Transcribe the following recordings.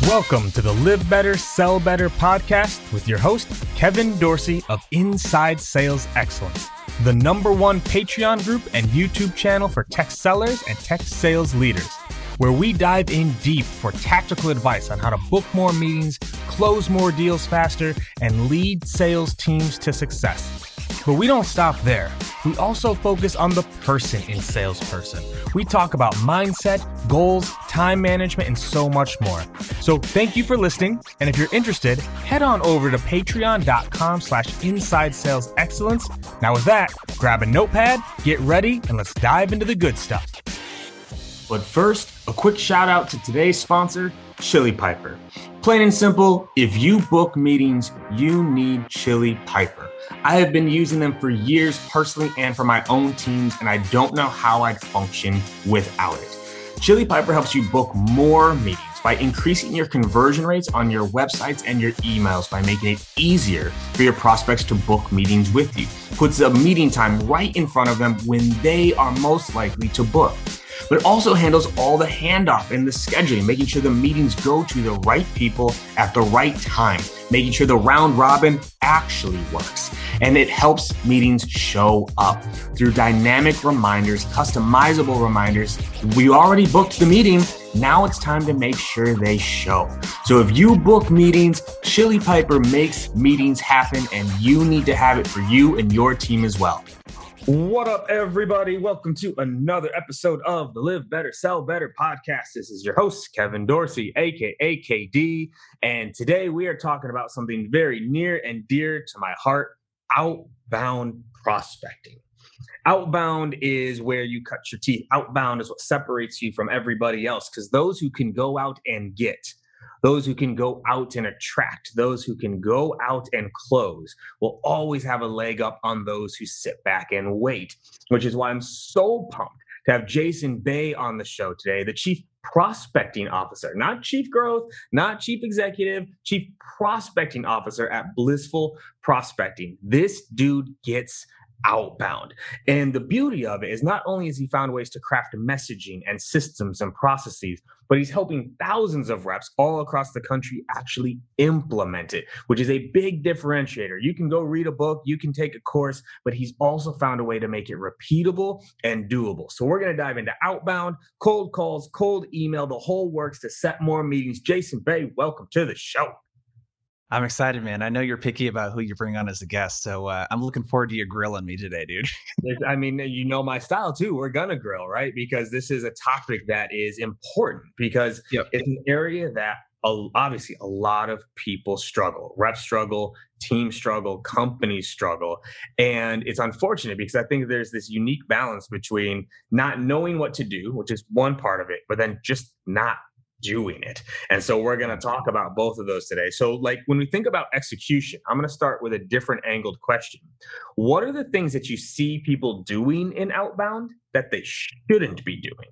Welcome to the Live Better, Sell Better podcast with your host, Kevin Dorsey of Inside Sales Excellence, the #1 Patreon group and YouTube channel for tech sellers and tech sales leaders, where we dive in deep for tactical advice on how to book more meetings, close more deals faster, and lead sales teams to success. But we don't stop there. We also focus on the person in salesperson. We talk about mindset, goals, time management, and so much more. So thank you for listening. And if you're interested, head on over to patreon.com/inside sales excellence. Now with that, grab a notepad, get ready, and let's dive into the good stuff. But first, a quick shout out to today's sponsor, Chili Piper. Plain and simple, if you book meetings, you need Chili Piper. I have been using them for years personally and for my own teams, and I don't know how I'd function without it. Chili Piper helps you book more meetings by increasing your conversion rates on your websites and your emails by making it easier for your prospects to book meetings with you. Puts a meeting time right in front of them when they are most likely to book. But it also handles all the handoff and the scheduling, making sure the meetings go to the right people at the right time, making sure the round robin actually works. And it helps meetings show up through dynamic reminders, customizable reminders. We already booked the meeting. Now it's time to make sure they show. So if you book meetings, Chili Piper makes meetings happen, and you need to have it for you and your team as well. What up, everybody? Welcome to another episode of the Live Better, Sell Better podcast. This is your host, Kevin Dorsey, aka KD. And today we are talking about something very near and dear to my heart, outbound prospecting. Outbound is where you cut your teeth. Outbound is what separates you from everybody else, because those who can go out and get, those who can go out and attract, those who can go out and close will always have a leg up on those who sit back and wait, which is why I'm so pumped to have Jason Bay on the show today, the Chief Prospecting Officer, not Chief Growth, not Chief Executive, Chief Prospecting Officer at Blissful Prospecting. This dude gets outbound. And the beauty of it is not only has he found ways to craft messaging and systems and processes, but he's helping thousands of reps all across the country actually implement it, which is a big differentiator. You can go read a book, you can take a course, but he's also found a way to make it repeatable and doable. So we're going to dive into outbound, cold calls, cold email, the whole works to set more meetings. Jason Bay, welcome to the show. I'm excited, man. I know you're picky about who you bring on as a guest, so I'm looking forward to you grilling me today, dude. I mean, you know my style too. We're gonna grill, right? Because this is a topic that is important because it's an area that obviously a lot of people struggle. Reps struggle, teams struggle, companies struggle. And it's unfortunate because I think there's this unique balance between not knowing what to do, which is one part of it, but then just not doing it. And so we're going to talk about both of those today. So like when we think about execution, I'm going to start with a different angled question. What are the things that you see people doing in outbound that they shouldn't be doing?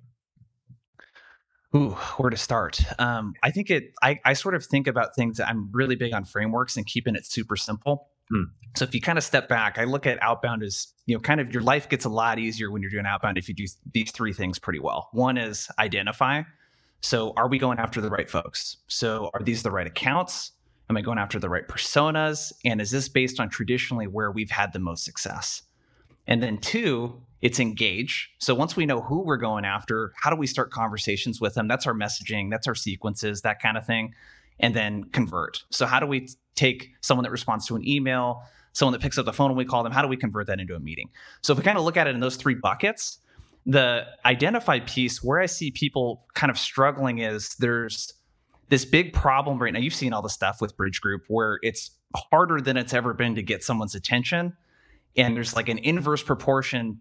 Ooh, where to start? I think I sort of think about things. I'm really big on frameworks and keeping it super simple. So if you kind of step back, I look at outbound as, kind of your life gets a lot easier when you're doing outbound if you do these three things pretty well. One is identify. So are we going after the right folks? So are these the right accounts? Am I going after the right personas? And is this based on traditionally where we've had the most success? And then two, it's engage. So once we know who we're going after, how do we start conversations with them? That's our messaging, that's our sequences, that kind of thing. And then convert. So how do we take someone that responds to an email, someone that picks up the phone when we call them, how do we convert that into a meeting? So if we kind of look at it in those three buckets, the identify piece, where I see people kind of struggling is there's this big problem right now. You've seen all the stuff with Bridge Group where it's harder than it's ever been to get someone's attention. And there's like an inverse proportion,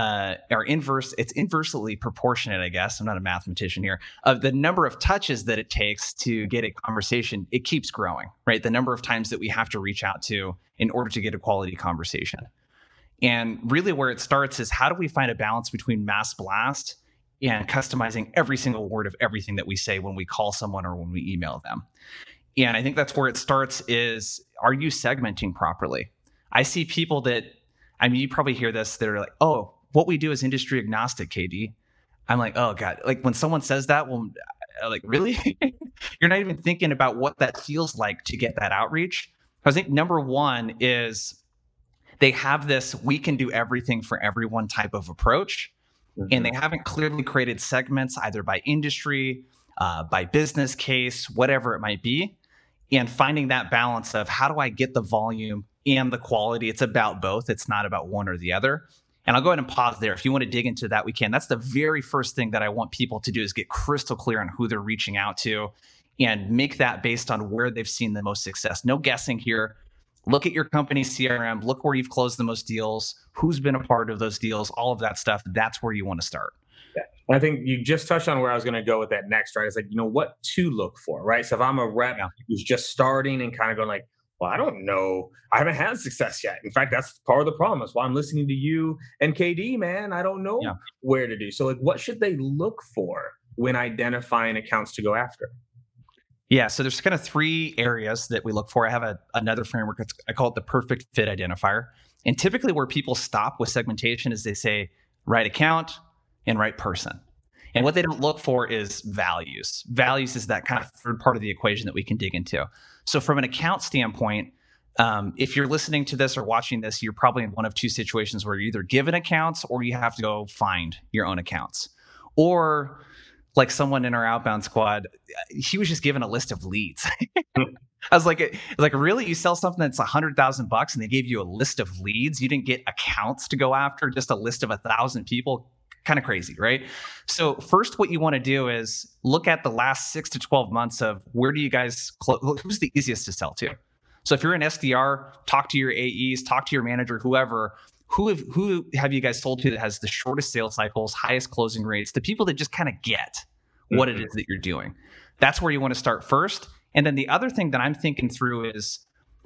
it's inversely proportionate, I guess. I'm not a mathematician here, of the number of touches that it takes to get a conversation. It keeps growing, right? The number of times that we have to reach out to in order to get a quality conversation. And really where it starts is how do we find a balance between mass blast and customizing every single word of everything that we say when we call someone or when we email them? And I think that's where it starts is, are you segmenting properly? I see people that, you probably hear this, they're like, oh, what we do is industry agnostic, KD. I'm like, oh God, like when someone says that, well, like, really? You're not even thinking about what that feels like to get that outreach. I think number one is they have this we can do everything for everyone type of approach. And they haven't clearly created segments either by industry, by business case, whatever it might be. And finding that balance of how do I get the volume and the quality? It's about both. It's not about one or the other. And I'll go ahead and pause there. If you want to dig into that, we can. That's the very first thing that I want people to do is get crystal clear on who they're reaching out to and make that based on where they've seen the most success. No guessing here. Look at your company's CRM. Look where you've closed the most deals, who's been a part of those deals, all of that stuff. That's where you want to start. Yeah. I think you just touched on where I was going to go with that next, right? It's like, what to look for, right? So if I'm a rep who's just starting and kind of going like, well, I don't know. I haven't had success yet. In fact, that's part of the problem. That's why I'm listening to you and KD, man. I don't know where to do. So like, what should they look for when identifying accounts to go after? Yeah, so there's kind of 3 areas that we look for. I have another framework. I call it the perfect fit identifier. And typically where people stop with segmentation is they say right account and right person. And what they don't look for is values. Values is that kind of third part of the equation that we can dig into. So from an account standpoint, if you're listening to this or watching this, you're probably in one of 2 situations where you're either given accounts or you have to go find your own accounts. Or like someone in our outbound squad, he was just given a list of leads. I was like, really? You sell something that's $100,000 and they gave you a list of leads? You didn't get accounts to go after, just a list of 1,000 people? Kind of crazy, right? So first, what you want to do is look at the last 6 to 12 months of where do you guys, who's the easiest to sell to? So if you're an SDR, talk to your AEs, talk to your manager, whoever. Who have you guys sold to that has the shortest sales cycles, highest closing rates, the people that just kind of get what it is that you're doing? That's where you want to start first. And then the other thing that I'm thinking through is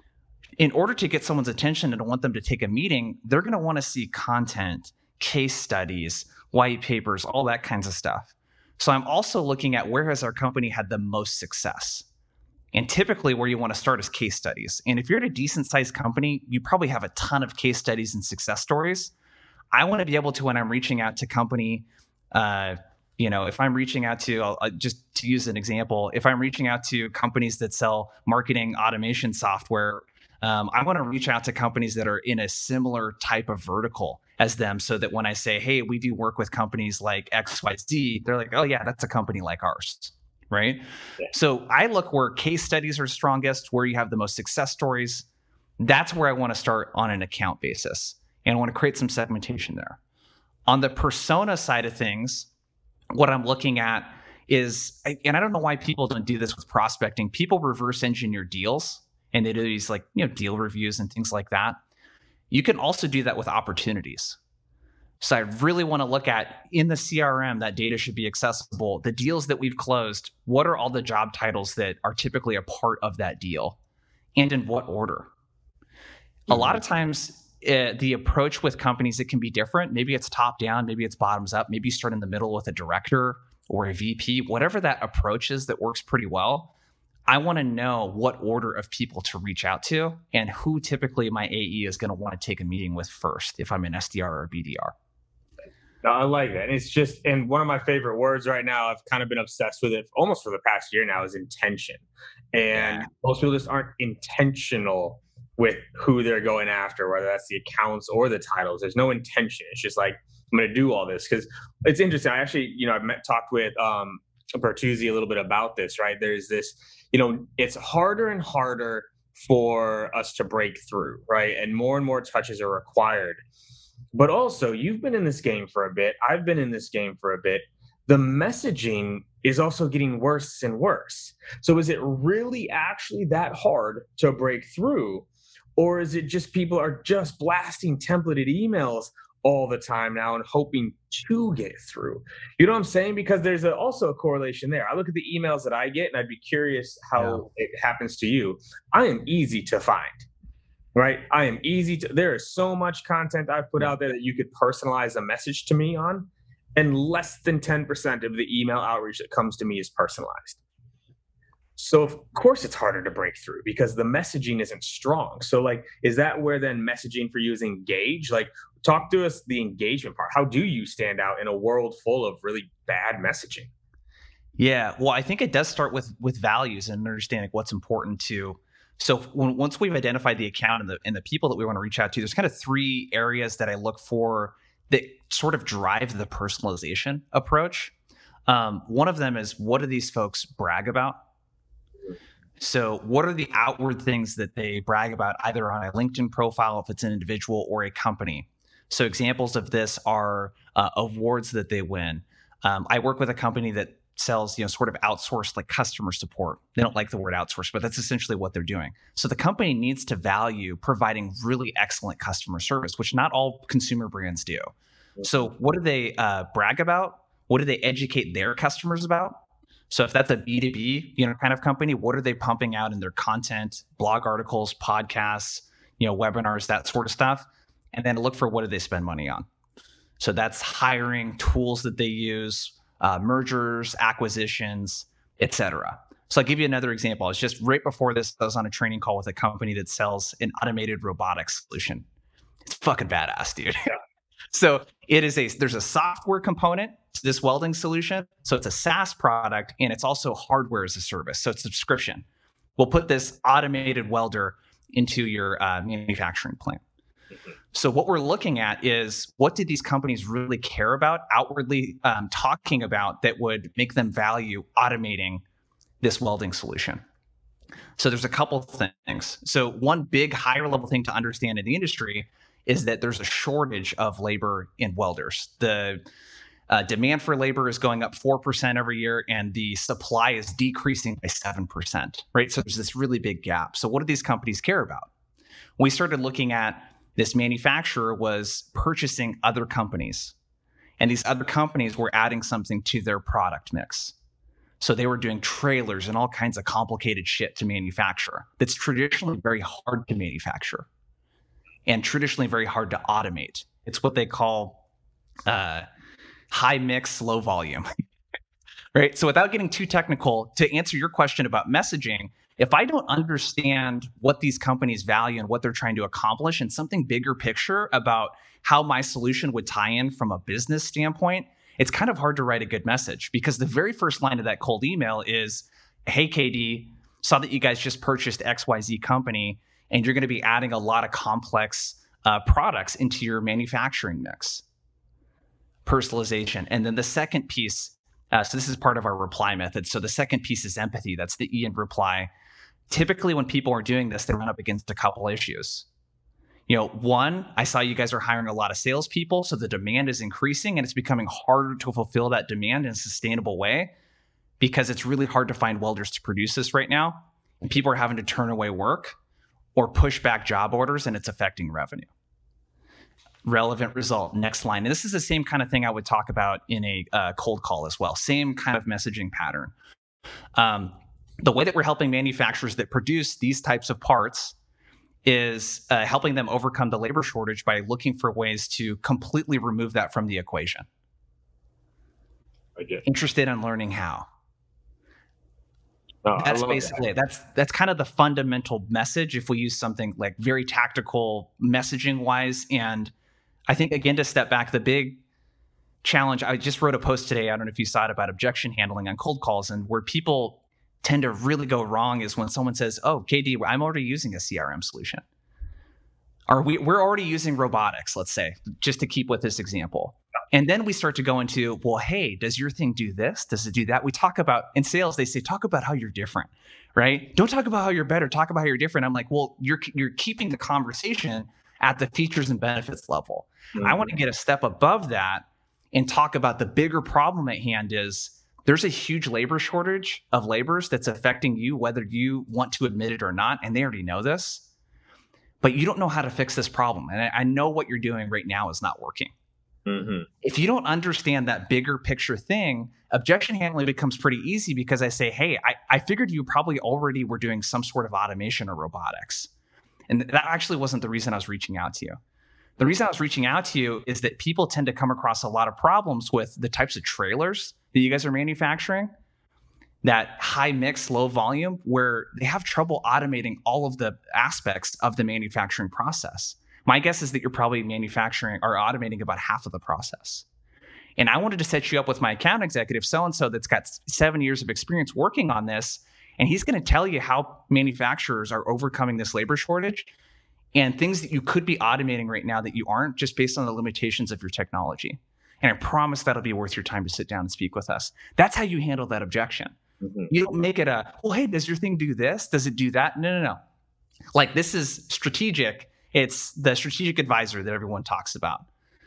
in order to get someone's attention and want them to take a meeting, they're going to want to see content, case studies, white papers, all that kinds of stuff. So I'm also looking at where has our company had the most success? And typically where you want to start is case studies. And if you're at a decent sized company, you probably have a ton of case studies and success stories. I want to be able to, when I'm reaching out to company, if I'm reaching out to, just to use an example, if I'm reaching out to companies that sell marketing automation software, I want to reach out to companies that are in a similar type of vertical as them so that when I say, hey, we do work with companies like XYZ, they're like, oh yeah, that's a company like ours. Right. Yeah. So I look where case studies are strongest, where you have the most success stories. That's where I want to start on an account basis. And I want to create some segmentation there. On the persona side of things, what I'm looking at is, and I don't know why people don't do this with prospecting, people reverse engineer deals and they do these deal reviews and things like that. You can also do that with opportunities. So I really want to look at in the CRM, that data should be accessible. The deals that we've closed, what are all the job titles that are typically a part of that deal and in what order? A lot of times the approach with companies, it can be different. Maybe it's top down, maybe it's bottoms up, maybe you start in the middle with a director or a VP, whatever that approach is that works pretty well. I want to know what order of people to reach out to and who typically my AE is going to want to take a meeting with first if I'm an SDR or a BDR. No, I like that. And it's just, and one of my favorite words right now, I've kind of been obsessed with it almost for the past year now, is intention. And most people just aren't intentional with who they're going after, whether that's the accounts or the titles. There's no intention. It's just like, I'm going to do all this. Because it's interesting. I actually, I've talked with Bertuzzi a little bit about this, right? There's this, it's harder and harder for us to break through, right? And more touches are required. But also, you've been in this game for a bit. I've been in this game for a bit. The messaging is also getting worse and worse. So is it really actually that hard to break through? Or is it just people are just blasting templated emails all the time now and hoping to get through? You know what I'm saying? Because there's also a correlation there. I look at the emails that I get and I'd be curious how it happens to you. I am easy to find. Right? I am easy to, there is so much content I've put out there that you could personalize a message to me on, and less than 10% of the email outreach that comes to me is personalized. So of course it's harder to break through because the messaging isn't strong. So like, is that where then messaging for you is engaged? Like, talk to us the engagement part. How do you stand out in a world full of really bad messaging? Yeah, well, I think it does start with values and understanding what's important to. So once we've identified the account and the people that we want to reach out to, there's kind of three areas that I look for that sort of drive the personalization approach. One of them is, what do these folks brag about? So what are the outward things that they brag about, either on a LinkedIn profile, if it's an individual, or a company? So examples of this are awards that they win. I work with a company that sells, sort of outsourced like customer support. They don't like the word outsource, but that's essentially what they're doing. So the company needs to value providing really excellent customer service, which not all consumer brands do. So what do they brag about? What do they educate their customers about? So if that's a B2B, kind of company, what are they pumping out in their content, blog articles, podcasts, webinars, that sort of stuff? And then look for, what do they spend money on? So that's hiring, tools that they use, mergers, acquisitions, etc. So I'll give you another example. I was just right before this, I was on a training call with a company that sells an automated robotics solution. It's fucking badass, dude. Yeah. So there's a software component to this welding solution. So it's a SaaS product, and it's also hardware as a service. So it's subscription. We'll put this automated welder into your manufacturing plant. So what we're looking at is, what did these companies really care about, outwardly talking about, that would make them value automating this welding solution? So there's a couple things. So one big higher level thing to understand in the industry is that there's a shortage of labor in welders. The demand for labor is going up 4% every year, and the supply is decreasing by 7%, right? So there's this really big gap. So what do these companies care about? We started looking at, this manufacturer was purchasing other companies, and these other companies were adding something to their product mix. So they were doing trailers and all kinds of complicated shit to manufacture that's traditionally very hard to manufacture and traditionally very hard to automate. It's what they call high mix, low volume, right? So without getting too technical, to answer your question about messaging, if I don't understand what these companies value and what they're trying to accomplish, and something bigger picture about how my solution would tie in from a business standpoint, it's kind of hard to write a good message, because the very first line of that cold email is, hey, KD, saw that you guys just purchased XYZ company, and you're going to be adding a lot of complex products into your manufacturing mix. Personalization. And then the second piece, so this is part of our reply method. So the second piece is empathy. That's the E in reply. Typically, when people are doing this, they run up against a couple issues. One, I saw you guys are hiring a lot of salespeople, so the demand is increasing, and it's becoming harder to fulfill that demand in a sustainable way, because it's really hard to find welders to produce this right now. And people are having to turn away work or push back job orders, and it's affecting revenue. Relevant result, next line. And this is the same kind of thing I would talk about in a cold call as well. Same kind of messaging pattern. The way that we're helping manufacturers that produce these types of parts is helping them overcome the labor shortage by looking for ways to completely remove that from the equation. Interested in learning how. Oh, that's basically it. That's kind of the fundamental message, if we use something like very tactical messaging wise. And I think, again, to step back, the big challenge, I just wrote a post today, I don't know if you saw it, about objection handling on cold calls, and where people tend to really go wrong is when someone says, oh, KD, I'm already using a CRM solution. Or we're already using robotics, let's say, just to keep with this example. And then we start to go into, well, hey, does your thing do this? Does it do that? We talk about, in sales, they say, talk about how you're different, right? Don't talk about how you're better, talk about how you're different. I'm like, well, you're keeping the conversation at the features and benefits level. Mm-hmm. I want to get a step above that and talk about the bigger problem at hand. Is there's a huge labor shortage of laborers that's affecting you, whether you want to admit it or not, and they already know this, but you don't know how to fix this problem. And I know what you're doing right now is not working. Mm-hmm. If you don't understand that bigger picture thing, objection handling becomes pretty easy, because I say, hey, I figured you probably already were doing some sort of automation or robotics. And that actually wasn't the reason I was reaching out to you. The reason I was reaching out to you is that people tend to come across a lot of problems with the types of trailers that you guys are manufacturing, that high mix, low volume, where they have trouble automating all of the aspects of the manufacturing process. My guess is that you're probably manufacturing or automating about half of the process. And I wanted to set you up with my account executive, so-and-so, that's got 7 years of experience working on this. And he's going to tell you how manufacturers are overcoming this labor shortage and things that you could be automating right now that you aren't, just based on the limitations of your technology. And I promise that'll be worth your time to sit down and speak with us. That's how you handle that objection. Mm-hmm. You don't make it well, hey, does your thing do this? Does it do that? No. Like, this is strategic. It's the strategic advisor that everyone talks about.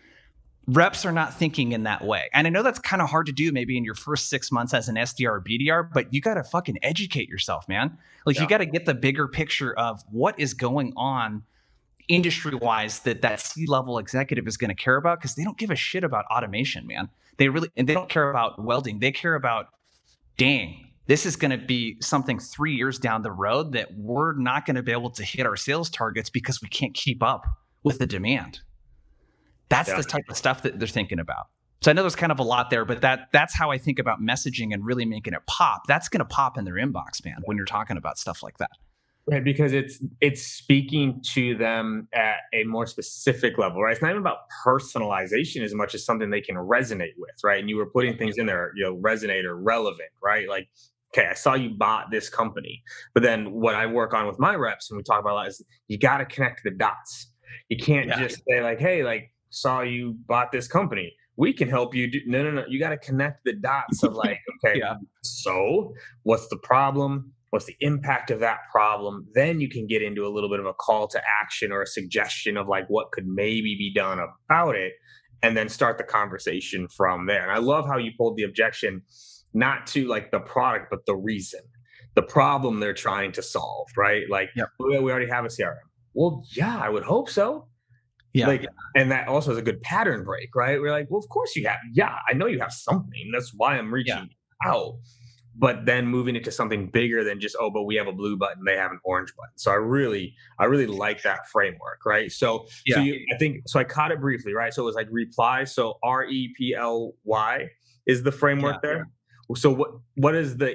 Reps are not thinking in that way. And I know that's kind of hard to do maybe in your first 6 months as an SDR or BDR, but you got to fucking educate yourself, man. Like, you got to get the bigger picture of what is going on industry-wise that C-level executive is going to care about, because they don't give a shit about automation, man. They don't care about welding. They care about, dang, this is going to be something 3 years down the road that we're not going to be able to hit our sales targets because we can't keep up with the demand. That's the type of stuff that they're thinking about. So I know there's kind of a lot there, but that's how I think about messaging and really making it pop. That's going to pop in their inbox, man, when you're talking about stuff like that. Right, because it's speaking to them at a more specific level, right? It's not even about personalization as much as something they can resonate with, right? And you were putting things in there, resonate or relevant, right? Like, okay, I saw you bought this company, but then what I work on with my reps and we talk about a lot is you got to connect the dots. You can't just say like, hey, like, saw you bought this company. We can help you do. No. You got to connect the dots of like, okay, so what's the problem? What's the impact of that problem? Then you can get into a little bit of a call to action or a suggestion of like what could maybe be done about it, and then start the conversation from there. And I love how you pulled the objection, not to like the product, but the reason, the problem they're trying to solve, right? Like, we already have a CRM. Well, yeah, I would hope so. Yeah. Like, and that also is a good pattern break, right? We're like, well, of course you have. Yeah, I know you have something. That's why I'm reaching out. But then moving it to something bigger than just, but we have a blue button, they have an orange button. So I really like that framework, right? So I caught it briefly, right? So it was like reply. So REPLY is the framework there. Yeah. So what is the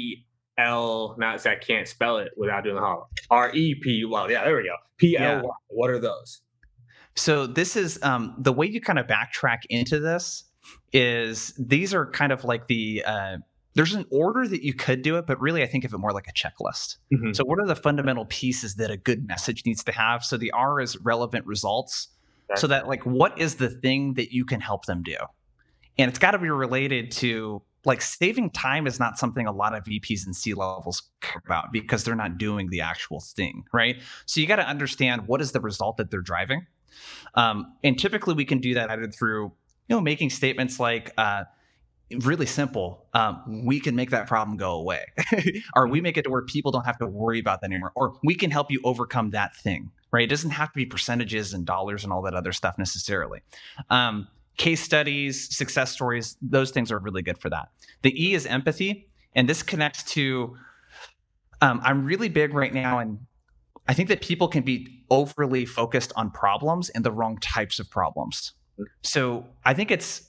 EL? Now I can't spell it without doing the hollow. REP. Well, yeah, there we go. PLY. Yeah. What are those? So this is the way you kind of backtrack into this is these are kind of like the there's an order that you could do it, but really I think of it more like a checklist. Mm-hmm. So what are the fundamental pieces that a good message needs to have? So the R is relevant results. Okay. So that like, what is the thing that you can help them do? And it's got to be related to like saving time is not something a lot of VPs and C levels care about because they're not doing the actual thing, right? So you got to understand what is the result that they're driving. And typically we can do that either through, making statements like, really simple. We can make that problem go away, or we make it to where people don't have to worry about that anymore, or we can help you overcome that thing, right? It doesn't have to be percentages and dollars and all that other stuff necessarily. Case studies, success stories, those things are really good for that. The E is empathy. And this connects to, I'm really big right now, and I think that people can be overly focused on problems and the wrong types of problems. So I think it's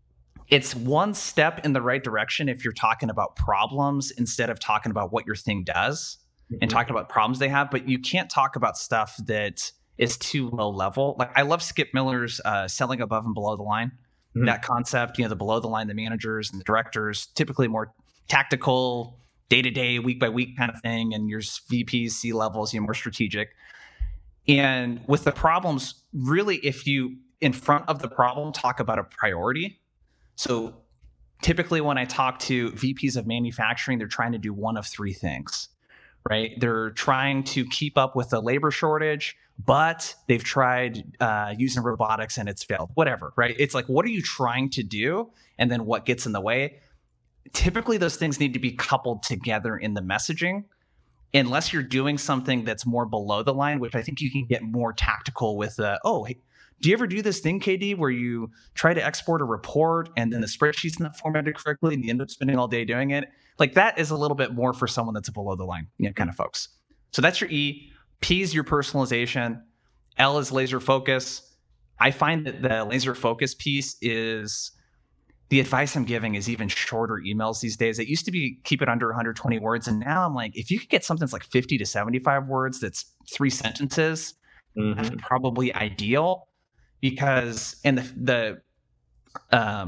one step in the right direction if you're talking about problems instead of talking about what your thing does and talking about problems they have. But you can't talk about stuff that is too low level. Like, I love Skip Miller's selling above and below the line. That concept, the below the line, the managers and the directors, typically more tactical, day-to-day, week-by-week kind of thing. And your VPs, C-levels, more strategic. And with the problems, really, if you, in front of the problem, talk about a priority. So typically when I talk to VPs of manufacturing, they're trying to do one of three things, right? They're trying to keep up with the labor shortage, but they've tried using robotics and it's failed, whatever, right? It's like, what are you trying to do? And then what gets in the way? Typically, those things need to be coupled together in the messaging, unless you're doing something that's more below the line, which I think you can get more tactical with, hey, do you ever do this thing, KD, where you try to export a report and then the spreadsheet's not formatted correctly and you end up spending all day doing it? Like, that is a little bit more for someone that's a below the line kind of folks. So that's your E. P is your personalization. L is laser focus. I find that the laser focus piece is the advice I'm giving is even shorter emails these days. It used to be keep it under 120 words. And now I'm like, if you could get something that's like 50 to 75 words, that's 3 sentences, that's probably ideal. Because, and the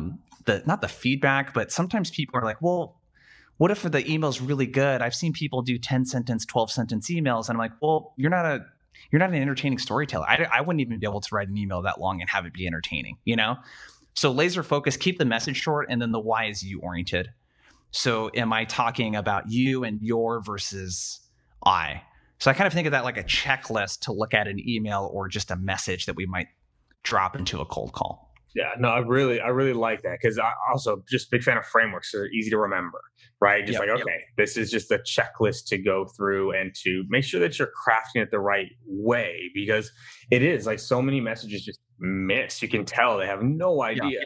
not the feedback, but sometimes people are like, well, what if the email's really good? I've seen people do 10 sentence, 12 sentence emails. And I'm like, well, you're not an entertaining storyteller. I wouldn't even be able to write an email that long and have it be entertaining, So laser focus, keep the message short, and then the why is you oriented. So am I talking about you and your versus I? So I kind of think of that like a checklist to look at an email or just a message that we might drop into a cold call. Yeah, no, I really like that, because I also just big fan of frameworks. So they're easy to remember, right? Just this is just a checklist to go through and to make sure that you're crafting it the right way, because it is like so many messages just miss. You can tell they have no idea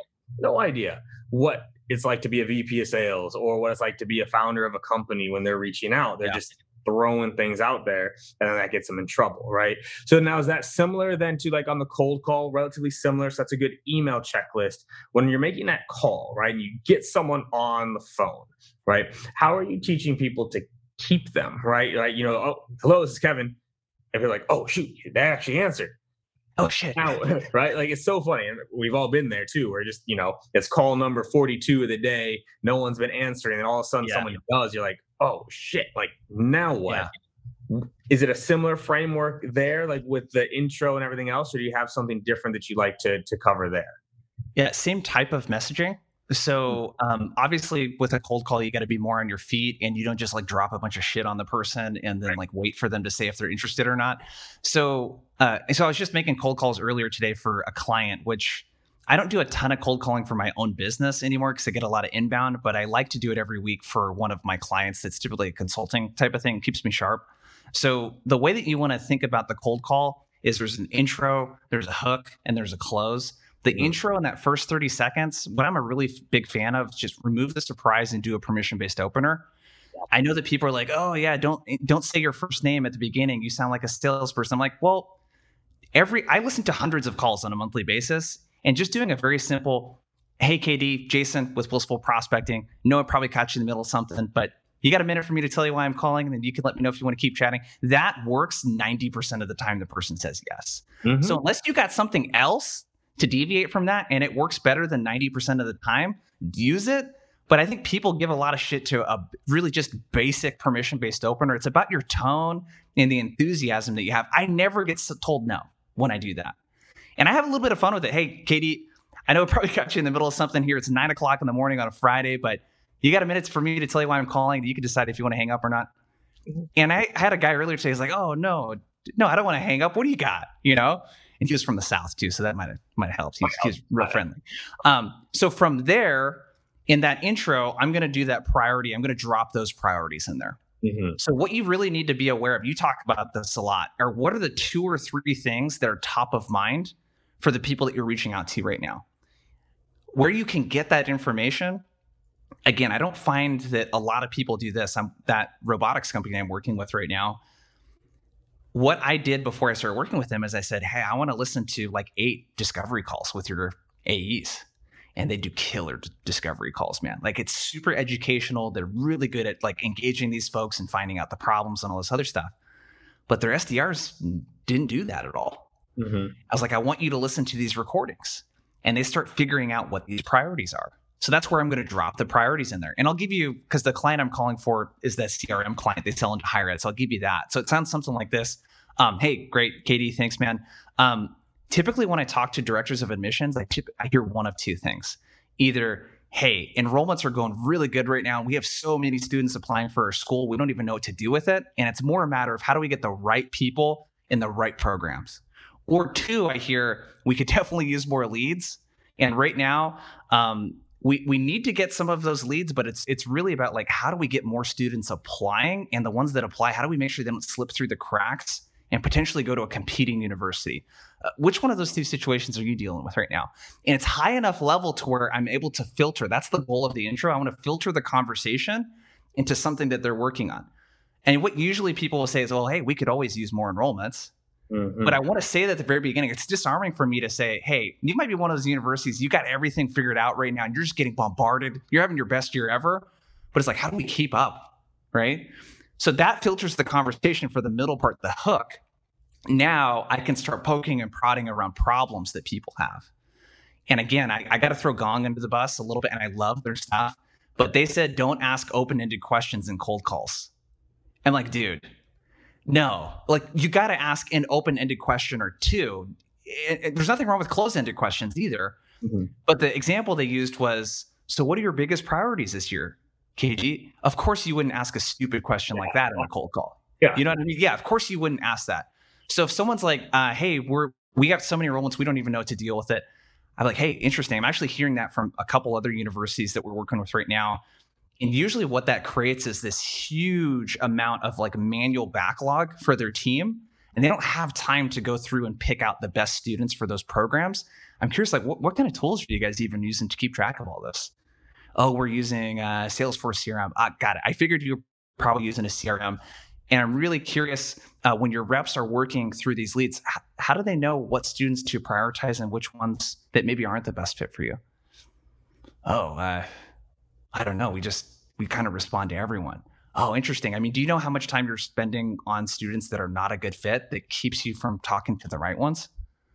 what it's like to be a VP of sales or what it's like to be a founder of a company when they're reaching out. They're just throwing things out there, and then that gets them in trouble, right? So now, is that similar then to like on the cold call? Relatively similar. So that's a good email checklist. When you're making that call, right, and you get someone on the phone, right, how are you teaching people to keep them, right? Like, oh, hello, this is Kevin. And they're like, oh, shoot, they actually answered. Oh, shit. Now, right? Like, it's so funny. And we've all been there too, where just, it's call number 42 of the day. No one's been answering. And all of a sudden someone does. You're like, oh, shit. Like, now what? Yeah. Is it a similar framework there, like with the intro and everything else? Or do you have something different that you like to cover there? Yeah, same type of messaging. So obviously with a cold call, you got to be more on your feet, and you don't just like drop a bunch of shit on the person and then like wait for them to say if they're interested or not. So I was just making cold calls earlier today for a client, which I don't do a ton of cold calling for my own business anymore because I get a lot of inbound, but I like to do it every week for one of my clients that's typically a consulting type of thing. It keeps me sharp. So the way that you want to think about the cold call is there's an intro, there's a hook, and there's a close. The intro in that first 30 seconds, what I'm a really big fan of, is just remove the surprise and do a permission-based opener. I know that people are like, oh yeah, don't say your first name at the beginning. You sound like a salesperson. I'm like, well, I listen to hundreds of calls on a monthly basis, and just doing a very simple, hey, KD, Jason with Blissful Prospecting. No, I probably caught you in the middle of something, but you got a minute for me to tell you why I'm calling, and then you can let me know if you want to keep chatting. That works 90% of the time the person says yes. Mm-hmm. So unless you got something else to deviate from that, and it works better than 90% of the time, use it. But I think people give a lot of shit to a really just basic permission-based opener. It's about your tone and the enthusiasm that you have. I never get told no when I do that. And I have a little bit of fun with it. Hey, Katie, I know I probably got you in the middle of something here. It's 9 o'clock in the morning on a Friday, but you got a minute for me to tell you why I'm calling. You can decide if you want to hang up or not. And I had a guy earlier today. He's like, oh, no, I don't want to hang up. What do you got? And he was from the South too, so that might have helped. He's real friendly. So from there, in that intro, I'm going to do that priority. I'm going to drop those priorities in there. Mm-hmm. So what you really need to be aware of, you talk about this a lot, are what are the 2 or 3 things that are top of mind for the people that you're reaching out to right now? Where you can get that information. Again, I don't find that a lot of people do this. That robotics company I'm working with right now, what I did before I started working with them is I said, hey, I want to listen to like 8 discovery calls with your AEs. And they do killer discovery calls, man. Like, it's super educational. They're really good at like engaging these folks and finding out the problems and all this other stuff. But their SDRs didn't do that at all. Mm-hmm. I was like, I want you to listen to these recordings. And they start figuring out what these priorities are. So that's where I'm going to drop the priorities in there. And I'll give you, because the client I'm calling for is that CRM client. They sell into higher ed. So I'll give you that. So it sounds something like this. Hey, great, Katie. Thanks, man. Typically when I talk to directors of admissions, I hear one of 2 things. Either, hey, enrollments are going really good right now. We have so many students applying for our school. We don't even know what to do with it. And it's more a matter of how do we get the right people in the right programs? Or 2, I hear we could definitely use more leads. And right now, we need to get some of those leads, but it's really about like, how do we get more students applying? And the ones that apply, how do we make sure they don't slip through the cracks and potentially go to a competing university? Which one of those 2 situations are you dealing with right now? And it's high enough level to where I'm able to filter. That's the goal of the intro. I want to filter the conversation into something that they're working on. And what usually people will say is, well, hey, we could always use more enrollments. Mm-hmm. But I want to say that at the very beginning, it's disarming for me to say, hey, you might be one of those universities, you got everything figured out right now, and you're just getting bombarded. You're having your best year ever. But it's like, how do we keep up? Right? So that filters the conversation for the middle part, the hook. Now I can start poking and prodding around problems that people have. And again, I got to throw Gong under the bus a little bit, and I love their stuff, but they said don't ask open-ended questions in cold calls. I'm like, dude, no, like you got to ask an open-ended question or two. There's nothing wrong with closed-ended questions either. Mm-hmm. But the example they used was, so what are your biggest priorities this year, KG? Of course you wouldn't ask a stupid question like that in a cold call. Yeah. You know what I mean? Yeah, of course you wouldn't ask that. So if someone's like, hey, we got so many enrollments, we don't even know what to deal with it. I'm like, hey, interesting. I'm actually hearing that from a couple other universities that we're working with right now. And usually what that creates is this huge amount of like manual backlog for their team. And they don't have time to go through and pick out the best students for those programs. I'm curious, like what kind of tools are you guys even using to keep track of all this? Oh, we're using Salesforce CRM. Got it. I figured you were probably using a CRM. And I'm really curious, when your reps are working through these leads, how do they know what students to prioritize and which ones that maybe aren't the best fit for you? Oh, I don't know. We kind of respond to everyone. Oh, interesting. I mean, do you know how much time you're spending on students that are not a good fit that keeps you from talking to the right ones?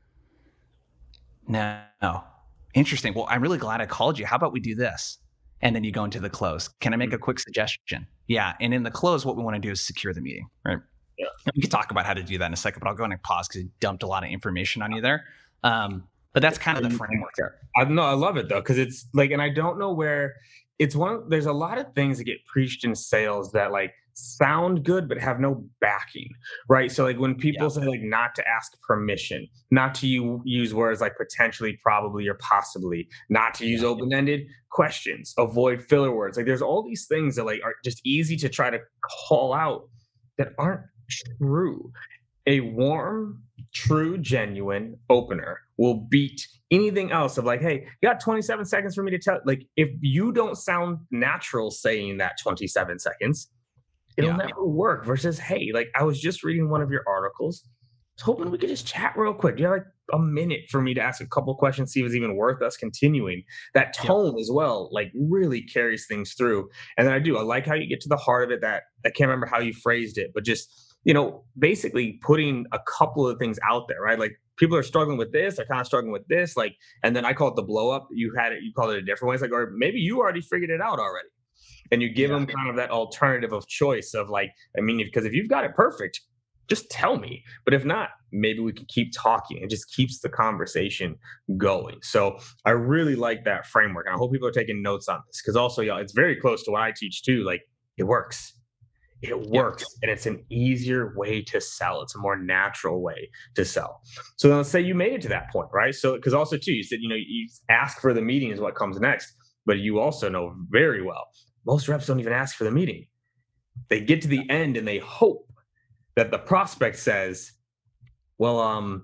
No. Interesting. Well, I'm really glad I called you. How about we do this? And then you go into the close. Can I make a quick suggestion? Yeah. And in the close, what we want to do is secure the meeting, right? Yeah. We can talk about how to do that in a second, but I'll go and pause because I dumped a lot of information on you there. But that's kind of the framework there. I love it though, because it's like, and I don't know where it's there's a lot of things that get preached in sales that like sound good, but have no backing, right? So like when people say like not to ask permission, not to use words like potentially, probably, or possibly, not to use open-ended questions, avoid filler words. Like there's all these things that like are just easy to try to call out that aren't true. A warm, true, genuine opener will beat anything else of like, hey, you got 27 seconds for me to tell. Like if you don't sound natural saying that 27 seconds, it'll never work versus, hey, like I was just reading one of your articles. I was hoping we could just chat real quick. Do you have like a minute for me to ask a couple questions, see if it's even worth us continuing? That tone as well, like really carries things through. And then I like how you get to the heart of it. That I can't remember how you phrased it, but just, basically putting a couple of things out there, right? Like people are struggling with this, they're kind of struggling with this, like, and then I call it the blow up. You called it a different way. It's like, or maybe you already figured it out already. And you give them kind of that alternative of choice of like, I mean, because if you've got it perfect, just tell me. But if not, maybe we can keep talking. It just keeps the conversation going. So I really like that framework. And I hope people are taking notes on this because also, it's very close to what I teach too. Like it works. It works. And it's an easier way to sell. It's a more natural way to sell. So then let's say you made it to that point, right? So, because also too, you said, you ask for the meeting is what comes next, but you also know very well, most reps don't even ask for the meeting. They get to the end and they hope that the prospect says, well,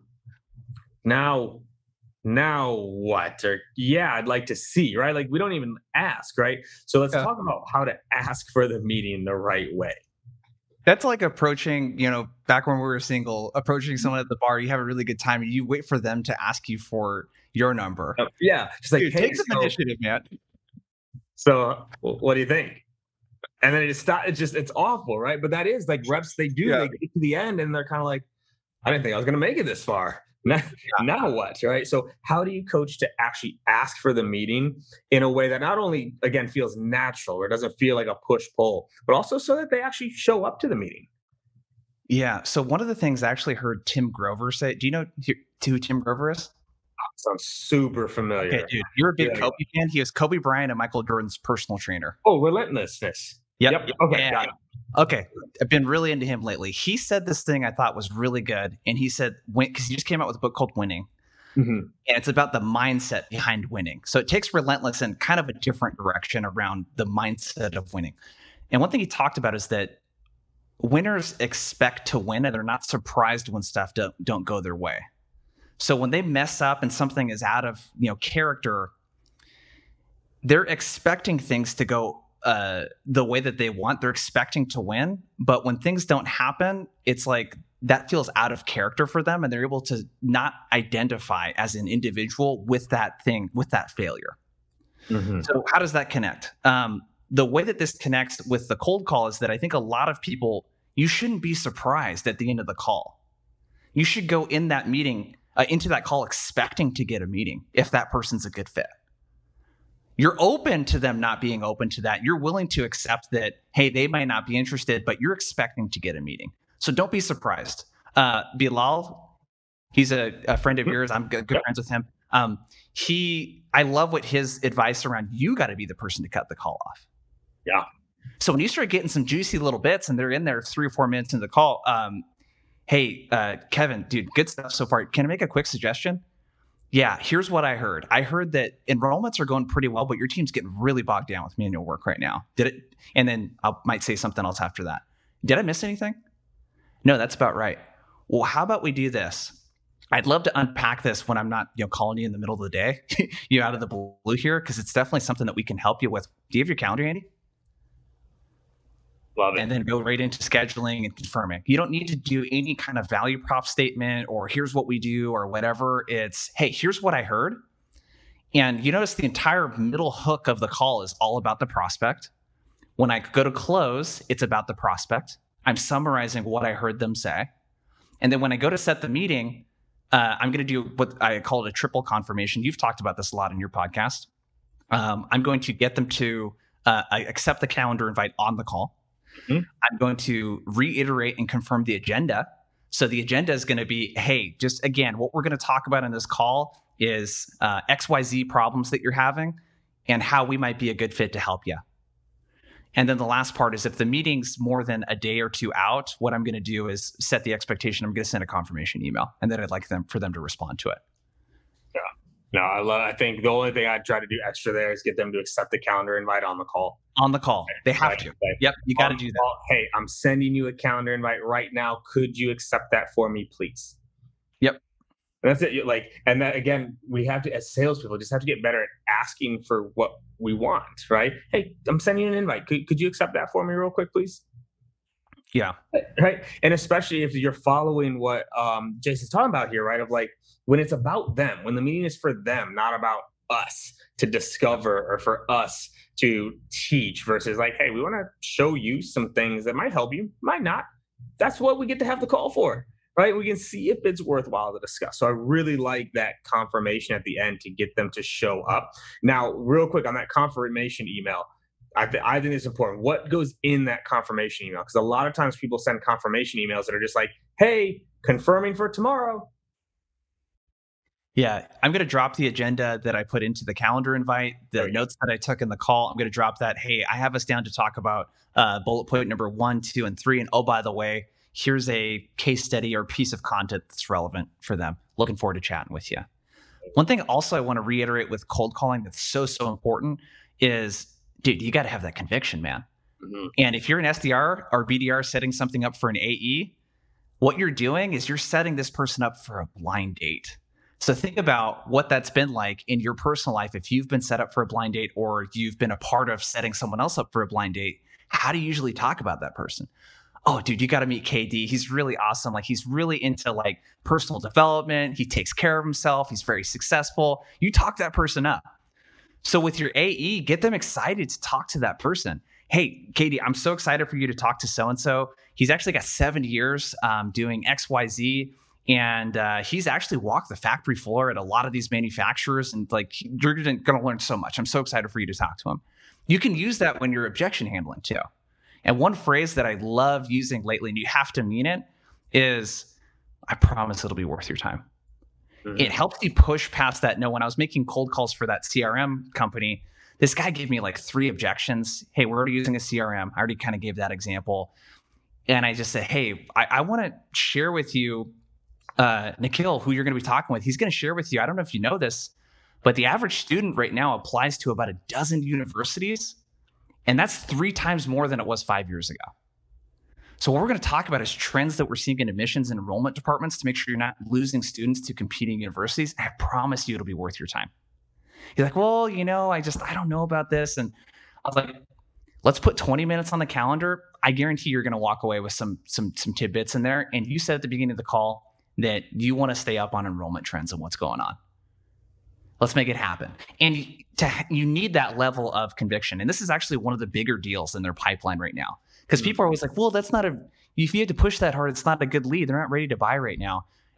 now what? Or I'd like to see, right? Like we don't even ask, right? So let's talk about how to ask for the meeting the right way. That's like approaching, back when we were single, approaching someone at the bar, you have a really good time and you wait for them to ask you for your number. Just like, dude, hey, take some initiative, man. So what do you think? And then it's awful, right? But that is like reps, they get to the end and they're kind of like, I didn't think I was going to make it this far. Now what, right? So how do you coach to actually ask for the meeting in a way that not only, again, feels natural or doesn't feel like a push-pull, but also so that they actually show up to the meeting? Yeah. So one of the things I actually heard Tim Grover say, do you know who Tim Grover is? Sounds super familiar. Okay, dude, you're a big Kobe fan. He was Kobe Bryant and Michael Jordan's personal trainer. Oh, relentlessness. Yep. Okay. Got it. Okay. I've been really into him lately. He said this thing I thought was really good. And he said, because he just came out with a book called Winning. Mm-hmm. And it's about the mindset behind winning. So it takes relentless in kind of a different direction around the mindset of winning. And one thing he talked about is that winners expect to win and they're not surprised when stuff don't go their way. So when they mess up and something is out of character, they're expecting things to go the way that they want. They're expecting to win, but when things don't happen, it's like that feels out of character for them, and they're able to not identify as an individual with that thing, with that failure. Mm-hmm. So how does that connect? The way that this connects with the cold call is that I think a lot of people, you shouldn't be surprised at the end of the call. You should go in that meeting into that call expecting to get a meeting if that person's a good fit. You're open to them not being open to that. You're willing to accept that, hey, they might not be interested, but you're expecting to get a meeting. So don't be surprised. Bilal, he's a friend of yours. I'm good friends with him. I love what his advice around, you got to be the person to cut the call off. Yeah. So when you start getting some juicy little bits and they're in there 3 or 4 minutes into the call, hey, Kevin, dude, good stuff so far. Can I make a quick suggestion? Yeah, here's what I heard. I heard that enrollments are going pretty well, but your team's getting really bogged down with manual work right now. Did it? And then I might say something else after that. Did I miss anything? No, that's about right. Well, how about we do this? I'd love to unpack this when I'm not, calling you in the middle of the day, you out of the blue here, because it's definitely something that we can help you with. Do you have your calendar, Andy? Love it. And then go right into scheduling and confirming. You don't need to do any kind of value prop statement or here's what we do or whatever. It's, hey, here's what I heard. And you notice the entire middle hook of the call is all about the prospect. When I go to close, it's about the prospect. I'm summarizing what I heard them say. And then when I go to set the meeting, I'm going to do what I call it a triple confirmation. You've talked about this a lot in your podcast. I'm going to get them to accept the calendar invite on the call. Mm-hmm. I'm going to reiterate and confirm the agenda. So the agenda is going to be, hey, just again, what we're going to talk about in this call is XYZ problems that you're having and how we might be a good fit to help you. And then the last part is if the meeting's more than a day or 2 out, what I'm going to do is set the expectation. I'm going to send a confirmation email, and then I'd like for them to respond to it. Yeah. No, I think the only thing I'd try to do extra there is get them to accept the calendar invite on the call. On the call. They have to. Yep. You got to do that. Call, hey, I'm sending you a calendar invite right now. Could you accept that for me, please? Yep. And that's it. And that, again, we have to, as salespeople, just have to get better at asking for what we want, right? Hey, I'm sending you an invite. Could you accept that for me real quick, please? Yeah. Right. And especially if you're following what Jason's talking about here, right? Of like, when it's about them, when the meeting is for them, not about us to discover or for us to teach versus like, hey, we want to show you some things that might help you, might not. That's what we get to have the call for. Right? We can see if it's worthwhile to discuss. So I really like that confirmation at the end to get them to show up. Now, real quick on that confirmation email, I think it's important. What goes in that confirmation email? Because a lot of times people send confirmation emails that are just like, hey, confirming for tomorrow. Yeah, I'm going to drop the agenda that I put into the calendar invite, the notes that I took in the call. I'm going to drop that. Hey, I have us down to talk about bullet point number 1, 2, and 3. And oh, by the way, here's a case study or piece of content that's relevant for them. Looking forward to chatting with you. One thing also I want to reiterate with cold calling that's so important is, dude, you got to have that conviction, man. Mm-hmm. And if you're an SDR or BDR setting something up for an AE, what you're doing is you're setting this person up for a blind date. So think about what that's been like in your personal life. If you've been set up for a blind date or you've been a part of setting someone else up for a blind date, how do you usually talk about that person? Oh, dude, you got to meet KD. He's really awesome. Like, he's really into like personal development. He takes care of himself. He's very successful. You talk that person up. So with your AE, get them excited to talk to that person. Hey, KD, I'm so excited for you to talk to so-and-so. He's actually got 7 years doing XYZ. And he's actually walked the factory floor at a lot of these manufacturers. And like, you're going to learn so much. I'm so excited for you to talk to him. You can use that when you're objection handling too. And one phrase that I love using lately, and you have to mean it, is, I promise it'll be worth your time. Mm-hmm. It helps you push past that no. When I was making cold calls for that CRM company, this guy gave me like 3 objections. Hey, we're already using a CRM. I already kind of gave that example. And I just said, hey, I want to share with you, Nikhil, who you're going to be talking with. He's going to share with you, I don't know if you know this, but the average student right now applies to about 12 universities. And that's 3 times more than it was 5 years ago. So what we're going to talk about is trends that we're seeing in admissions and enrollment departments to make sure you're not losing students to competing universities. I promise you it'll be worth your time. You're like, well, I don't know about this. And I was like, let's put 20 minutes on the calendar. I guarantee you're going to walk away with some tidbits in there. And you said at the beginning of the call that you want to stay up on enrollment trends and what's going on. Let's make it happen. And you need that level of conviction. And this is actually one of the bigger deals in their pipeline right now. Because people are always like, well, that's not if you have to push that hard, it's not a good lead. They're not ready to buy right now.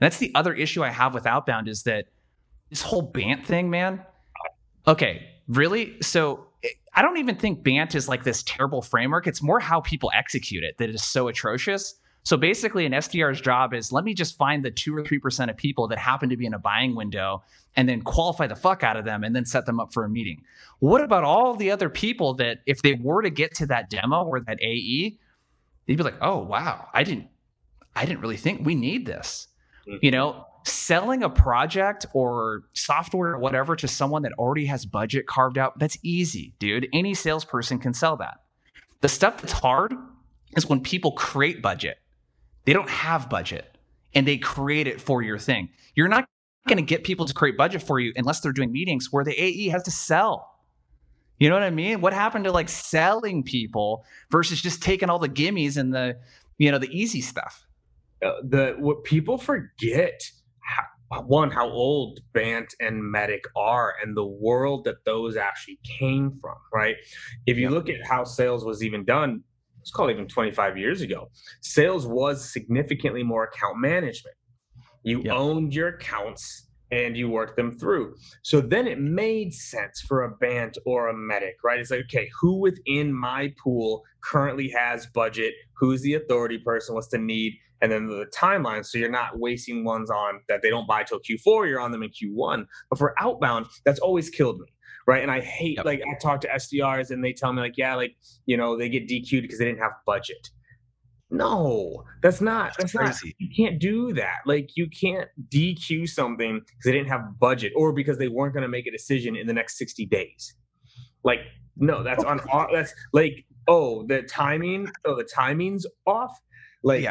that's the other issue I have with outbound is that this whole BANT thing, man. Okay, really? So I don't even think BANT is like this terrible framework. It's more how people execute it that is so atrocious. So basically an SDR's job is, let me just find the 2 or 3% of people that happen to be in a buying window and then qualify the fuck out of them and then set them up for a meeting. What about all the other people that if they were to get to that demo or that AE, they'd be like, oh, wow, I didn't really think we need this. Selling a project or software or whatever to someone that already has budget carved out, that's easy, dude. Any salesperson can sell that. The stuff that's hard is when people create budget. They don't have budget and they create it for your thing. You're not going to get people to create budget for you unless they're doing meetings where the AE has to sell. You know what I mean? What happened to like selling people versus just taking all the gimmies and the easy stuff? What people forget, how old BANT and MEDDIC are and the world that those actually came from, right? If you look at how sales was even done, it's called even 25 years ago. Sales was significantly more account management. You owned your accounts and you worked them through. So then it made sense for a BANT or a MEDDIC, right? It's like, okay, who within my pool currently has budget? Who's the authority person? What's the need? And then the timeline. So you're not wasting ones on that they don't buy till Q4, you're on them in Q1. But for outbound, that's always killed me. Right. And I hate, like, I talk to SDRs and they tell me like, yeah, like, they get DQ'd because they didn't have budget. No, that's not, you can't do that. Like, you can't DQ something because they didn't have budget or because they weren't going to make a decision in the next 60 days. Like, no, that's that's like, the timing's off. Like,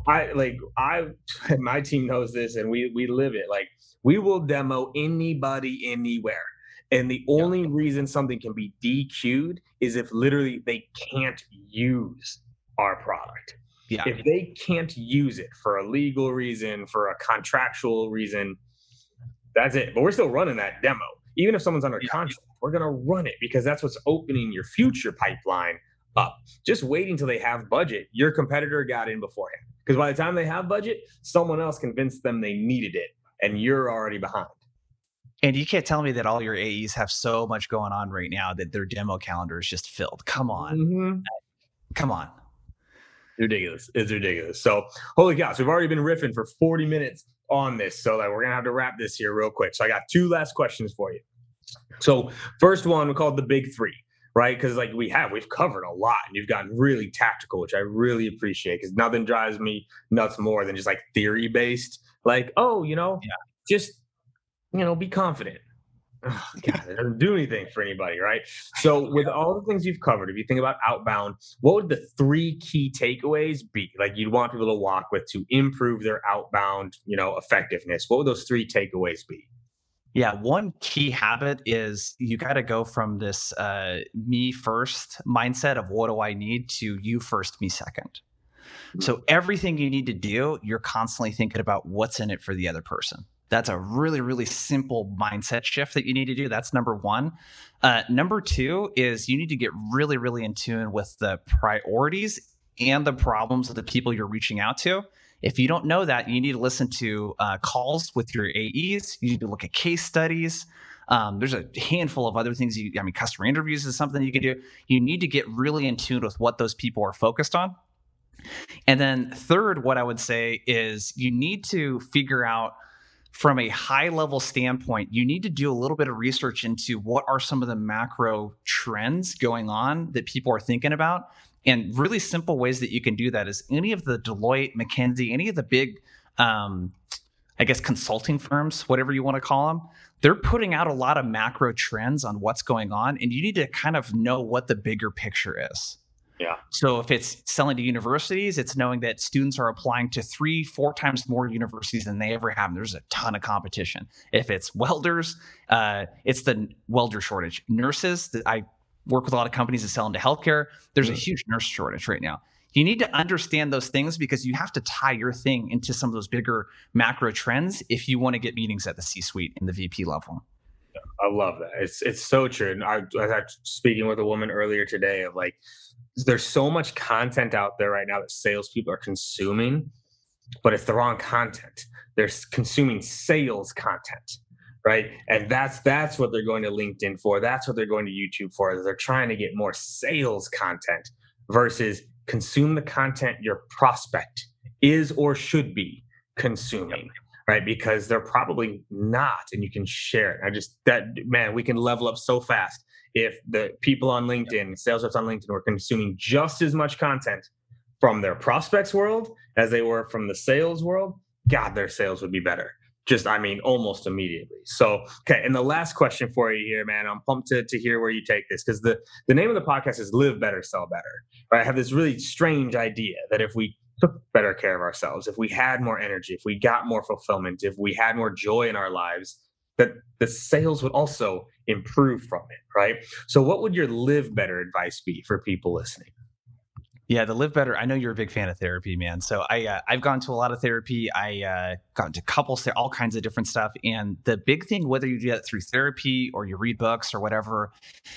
my team knows this and we live it. Like, we will demo anybody anywhere. And the only reason something can be DQ'd is if literally they can't use our product. Yeah. If they can't use it for a legal reason, for a contractual reason, that's it. But we're still running that demo. Even if someone's under contract, we're going to run it because that's what's opening your future pipeline up. Just waiting till they have budget. Your competitor got in beforehand. Because by the time they have budget, someone else convinced them they needed it, and you're already behind. And you can't tell me that all your AEs have so much going on right now that their demo calendar is just filled. Come on. Mm-hmm. Come on. Ridiculous. It's ridiculous. So, holy cow. So we've already been riffing for 40 minutes on this. So we're going to have to wrap this here real quick. So I got 2 last questions for you. So first one, we call it the big 3, right? Because like we've covered a lot and you've gotten really tactical, which I really appreciate because nothing drives me nuts more than just like theory based. Like, just, be confident. Oh, God, it doesn't do anything for anybody, right? So with all the things you've covered, if you think about outbound, what would the 3 key takeaways be? Like you'd want people to walk with to improve their outbound, effectiveness. What would those 3 takeaways be? Yeah, one key habit is you got to go from this me first mindset of what do I need to you first, me second. So everything you need to do, you're constantly thinking about what's in it for the other person. That's a really, really simple mindset shift that you need to do. That's number 1. Number 2 is you need to get really, really in tune with the priorities and the problems of the people you're reaching out to. If you don't know that, you need to listen to calls with your AEs. You need to look at case studies. There's a handful of other things. Customer interviews is something you can do. You need to get really in tune with what those people are focused on. And then third, what I would say is you need to figure out from a high level standpoint, you need to do a little bit of research into what are some of the macro trends going on that people are thinking about. And really simple ways that you can do that is any of the Deloitte, McKinsey, any of the big, consulting firms, whatever you want to call them, they're putting out a lot of macro trends on what's going on. And you need to kind of know what the bigger picture is. Yeah. So if it's selling to universities, it's knowing that students are applying to 3-4 times more universities than they ever have. There's a ton of competition. If it's welders, it's the welder shortage. Nurses, I work with a lot of companies that sell into healthcare. There's a huge nurse shortage right now. You need to understand those things because you have to tie your thing into some of those bigger macro trends if you want to get meetings at the C-suite and the VP level. I love that. It's so true. And I was speaking with a woman earlier today of like, there's so much content out there right now that salespeople are consuming but it's the wrong content. They're consuming sales content, right? And that's what they're going to LinkedIn for. That's what they're going to YouTube for. They're trying to get more sales content versus consume the content your prospect is or should be consuming, right? Because they're probably not, and you can share it. We can level up so fast if the people on LinkedIn, sales reps on LinkedIn, were consuming just as much content from their prospects world as they were from the sales world. God, their sales would be better. Almost immediately. So, okay. And the last question for you here, man, I'm pumped to hear where you take this, because the name of the podcast is Live Better, Sell Better. Right? I have this really strange idea that if we took better care of ourselves, if we had more energy, if we got more fulfillment, if we had more joy in our lives, that the sales would also improve from it, right? So what would your Live Better advice be for people listening? Yeah, the Live Better. I know you're a big fan of therapy, man. So I've gone to a lot of therapy. I got into couples, all kinds of different stuff. And the big thing, whether you do that through therapy or you read books or whatever,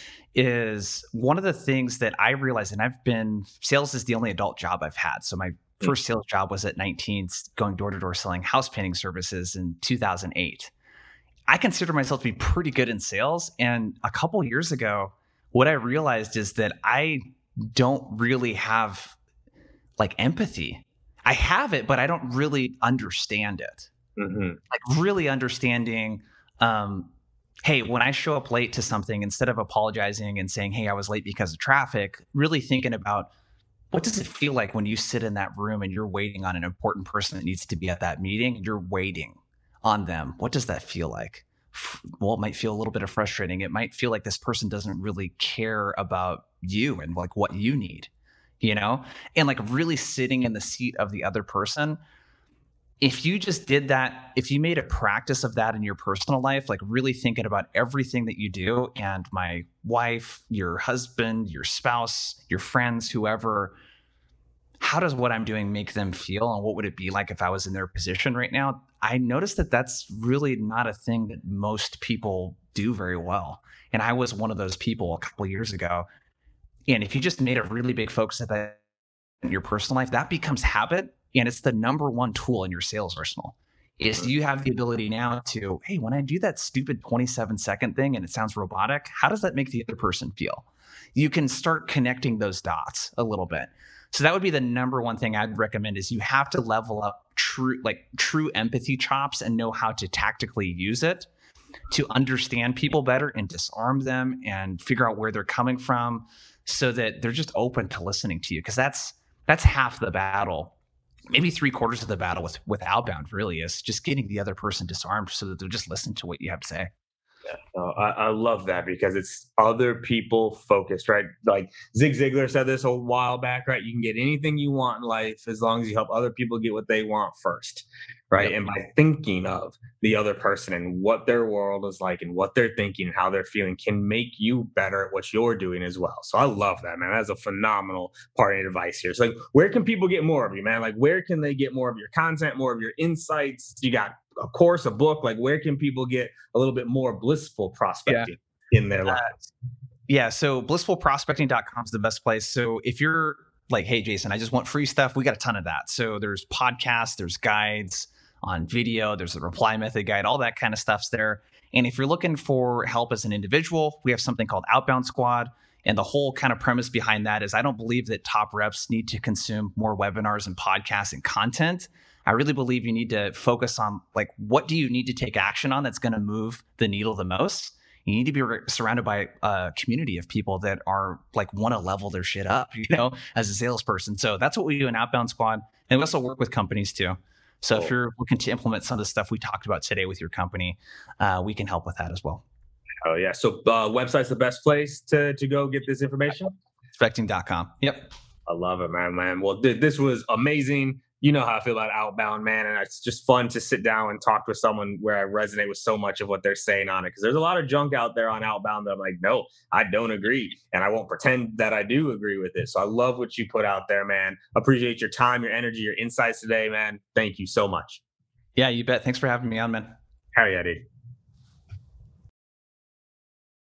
is one of the things that I realized, and sales is the only adult job I've had. So my first sales job was at 19, going door to door selling house painting services in 2008. I consider myself to be pretty good in sales. And a couple years ago, what I realized is that I don't really have like empathy. I have it, but I don't really understand it. Like really understanding, hey, when I show up late to something, instead of apologizing and saying, hey, I was late because of traffic, really thinking about what does it feel like when you sit in that room and you're waiting on an important person that needs to be at that meeting and you're waiting on them. What does that feel like? Well, it might feel a little bit of frustrating. It might feel like this person doesn't really care about you and like what you need, and like really sitting in the seat of the other person. If you just did that, if you made a practice of that in your personal life, like really thinking about everything that you do, and my wife, your husband, your spouse, your friends, whoever, how does what I'm doing make them feel? And what would it be like if I was in their position right now? I noticed that that's really not a thing that most people do very well. And I was one of those people a couple of years ago. And if you just made a really big focus of that in your personal life, that becomes habit. And it's the number one tool in your sales arsenal. Is you have the ability now to, hey, when I do that stupid 27-second thing and it sounds robotic, how does that make the other person feel? You can start connecting those dots a little bit. So that would be the number one thing I'd recommend, is you have to level up true empathy chops and know how to tactically use it to understand people better and disarm them and figure out where they're coming from so that they're just open to listening to you. Because that's half the battle. Maybe 3/4 of the battle with outbound really is just getting the other person disarmed so that they'll just listen to what you have to say. Yeah, I love that, because it's other people focused, right? Like Zig Ziglar said this a while back, right? You can get anything you want in life as long as you help other people get what they want first, right? Yep. And by thinking of the other person and what their world is like and what they're thinking and how they're feeling can make you better at what you're doing as well. So I love that, man. That's a phenomenal parting advice here. So like, where can people get more of you, man? Like, where can they get more of your content, more of your insights? You got a course, a book? Like, where can people get a little bit more blissful prospecting in their lives? So blissfulprospecting.com is the best place. So if you're like, hey, Jason, I just want free stuff, we got a ton of that. So there's podcasts, there's guides on video, there's a reply method guide, all that kind of stuff's there. And if you're looking for help as an individual, we have something called Outbound Squad. And the whole kind of premise behind that is I don't believe that top reps need to consume more webinars and podcasts and content. I really believe you need to focus on, like, what do you need to take action on that's going to move the needle the most? You need to be surrounded by a community of people that are like want to level their shit up, as a salesperson. So that's what we do in Outbound Squad. And we also work with companies too. So If you're looking to implement some of the stuff we talked about today with your company, we can help with that as well. Oh yeah. So website's the best place to go get this information? Prospecting.com. Yep. I love it, man. Well, this was amazing. You know how I feel about Outbound, man. And it's just fun to sit down and talk with someone where I resonate with so much of what they're saying on it. Because there's a lot of junk out there on Outbound that I'm like, no, I don't agree. And I won't pretend that I do agree with it. So I love what you put out there, man. Appreciate your time, your energy, your insights today, man. Thank you so much. Yeah, you bet. Thanks for having me on, man. Hell yeah, dude.